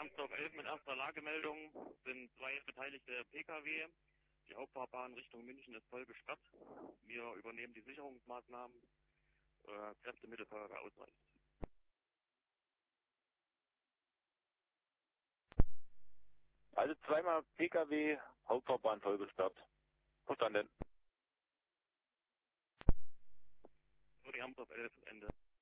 Amsdorf 11 mit erster Lagemeldung, sind 2 beteiligte Pkw. Die Hauptfahrbahn Richtung München ist voll gesperrt. Wir übernehmen die Sicherungsmaßnahmen. Kräfte Mittelfeuerwehr ausreichend. Also zweimal Pkw, Hauptfahrbahn voll gesperrt. Verstanden. So, die Amsdorf 11, Ende.